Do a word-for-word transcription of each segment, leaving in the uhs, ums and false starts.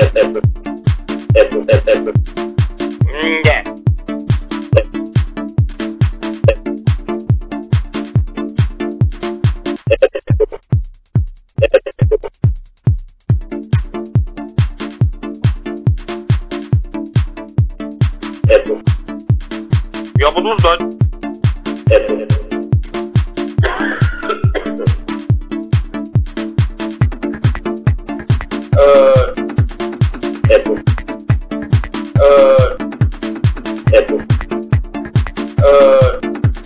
Nie. Ja, wat doen dat? Uh, uh, uh,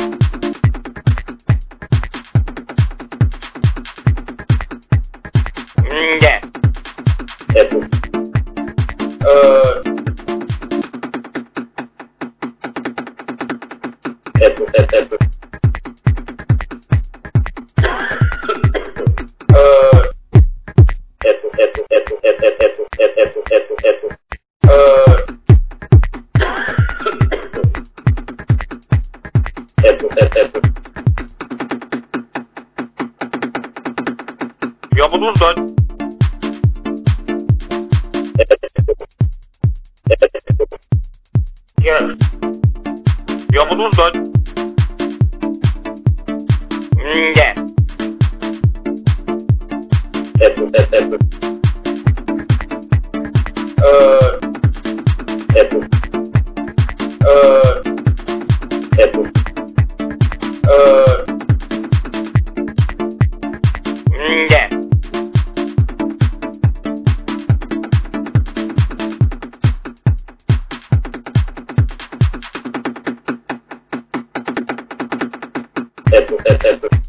yeah. Uh, ja, wat doen dat? Ja. Ja, wat doen dat? Ja. Uh, uh, uh, yeah. Thank you.